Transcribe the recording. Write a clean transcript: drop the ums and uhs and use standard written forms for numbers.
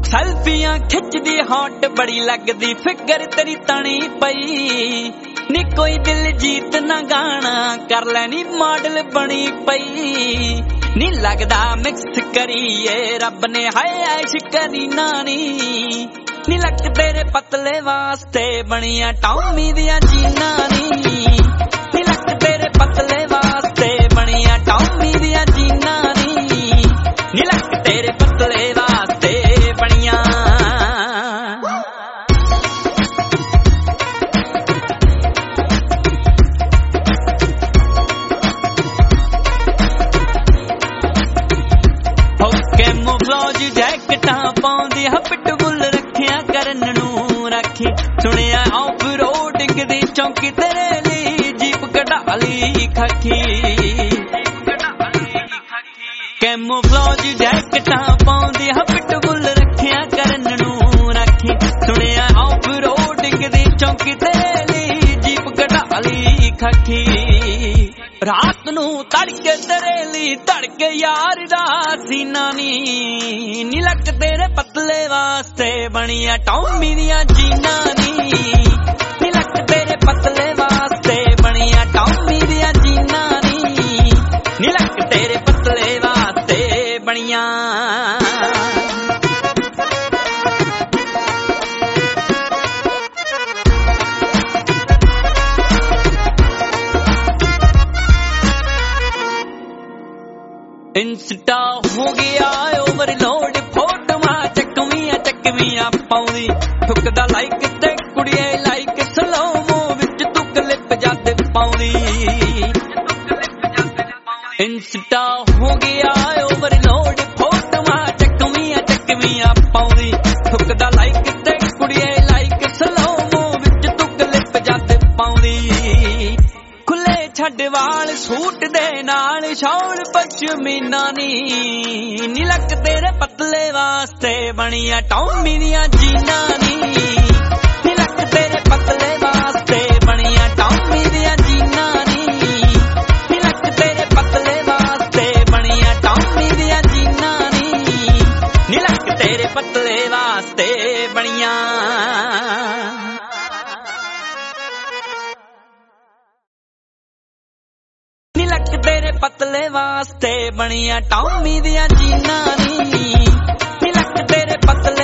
ਸੈਲਫੀਆਂ ਖਿੱਚਦੀ ਹੌਟ ਬੜੀ ਲੱਗਦੀ ਫਿਕਰ ਤੇਰੀ ਤਣੀ ਪਈ ਨੀ ਕੋਈ ਦਿਲ ਜੀਤ ਨਾ ਗਾਣਾ ਕਰ ਲੈਣੀ ਮਾਡਲ ਬਣੀ ਪਈ ਨੀ ਲੱਗਦਾ ਮਿਕਸ ਕਰੀਏ ਰੱਬ ਨੇ ਹਾਏ ਐਸ਼ ਕਰੀ ਨਾਨੀ ਨੀ ਲੱਕ ਤੇਰੇ ਪਤਲੇ ਵਾਸਤੇ ਬਣੀਆਂ ਟੌਮੀ ਦੀਆਂ ਜੀਨਾਂ ਨੀ ਲੱਕ ਤੇਰੇ ਪਤਲੇ ਵਾਸਤੇ ਬਣੀਆਂ ਟੌਮੀ ਦੀਆਂ ਜੀਨਾਂ ਨੀ ਲੱਕ ਤੇਰੇ ਪਤਲੇ ਵਾਸਤੇ ਬਣੀਆਂ ਕੈਮੋਫਲਾਜ ਜੈਕਟਾਂ ਪਾਉਂਦੀ ਹ ਪਿਟਬੁੱਲ ਰੱਖਿਆ ਕਰਨ ਨੂੰ ਰਾਖੀ ਸੁਣਿਆ ਆਫ ਰੋਡਿੰਗ ਦੀ ਚੌਂਕੀ ਤੇਰੇ ਲਈ ਜੀਪ ਕਢਾ ਲਈ ਖਾਕੀ ਕੈਮੋਫਲਾਜ ਜੈਕਟਾਂ ਪਾਉਂਦੀ ਹ ਪਿਟਬੁੱਲ ਰੱਖਿਆ ਕਰਨ ਨੂੰ ਰਾਖੀ ਸੁਣਿਆ ਆਫ ਰੋਡਿੰਗ ਦੀ ਚੌਂਕੀ ਤੇਰੇ ਲਈ ਜੀਪ ਕਢਾ ਲਈ ਖਾਕੀ ਰਾਤ ਨੂੰ ਤੜਕੇ ਤੇਰੇ ਲਈ ਧੜਕੇ ਯਾਰ ਦਾ ਸੀਨਾ ਨੀ ਲੱਕ ਤੇਰੇ ਪਤਲੇ ਵਾਸਤੇ ਬਣੀਆਂ ਟੌਮੀ ਦੀਆਂ ਜੀਨਾਂ ਨੀ ਲੱਕ ਤੇਰੇ ਪਤਲੇ ਵਾਸਤੇ ਬਣੀਆਂ ਟੌਮੀ ਦੀਆਂ ਜੀਨਾਂ ਨੀ ਲੱਕ ਤੇਰੇ ਪਤਲੇ ਵਾਸਤੇ ਬਣੀਆਂ ਇੰਸਟਾ ਹੋ ਗਿਆ ਓਵਰਲੋਡ ਫੋਟੋਆਂ ਚੱਕਵੀਆਂ ਪਾਉਂਦੀ ਠੁਕਦਾ ਲਾਈਕ ਤੇ ਕੁੜੀਏ ਲਾਈਕ ਸਲੋਮੋ ਵਿੱਚ ਤੂੰ ਕਲਿੱਪ ਜਦ ਪਾਉਂਦੀ ਇੰਸਟਾ ਹੋ ਗਿਆ ਓਵਰਲੋਡ ਫੋਟੋਆਂ ਚੱਕਵੀਆਂ ਪਾਉਂਦੀ ਠੁਕਦਾ ਲਾਈਕ ਤੇ ਕੁੜੀਏ ਲਾਈਕ ਸਲੋਮੋ ਵਿੱਚ ਤੂੰ ਕਲਿੱਪ ਜਦ ਪਾਉਂਦੀ ਖੁੱਲੇ ਛੱਡ ਵਾਲ ਸੂਟ ਦੇ ਨਾਲ ਸ਼ੌਲ ਪਸ਼ਮੀਨਾ ਨੀ ਲੱਕ ਤੇਰੇ ਪਤਲੇ ਵਾਸਤੇ ਬਣੀਆਂ ਟੌਮੀ ਦੀਆਂ ਜੀਨਾਂ ਨੀ ਲੱਕ ਤੇਰੇ ਪਤਲੇ ਵਾਸਤੇ ਬਣੀਆਂ ਟੌਮੀ ਦੀਆਂ ਜੀਨਾਂ ਨੀ ਲੱਕ ਤੇਰੇ ਪਤਲੇ ਵਾਸਤੇ ਬਣੀਆਂ ਟੌਮੀ ਦੀਆਂ ਜੀਨਾਂ ਨੀ ਲੱਕ ਤੇਰੇ ਪਤਲੇ ਵਾਸਤੇ ਬਣੀਆਂ ਨੀ ਲੱਕ ਤੇਰੇ ਪਤਲੇ ਵਾਸਤੇ ਬਣੀਆਂ ਟੌਮੀ ਦੀਆਂ ਜੀਨਾਂ ਨੀ ਲੱਕ ਤੇਰੇ ਪਤਲੇ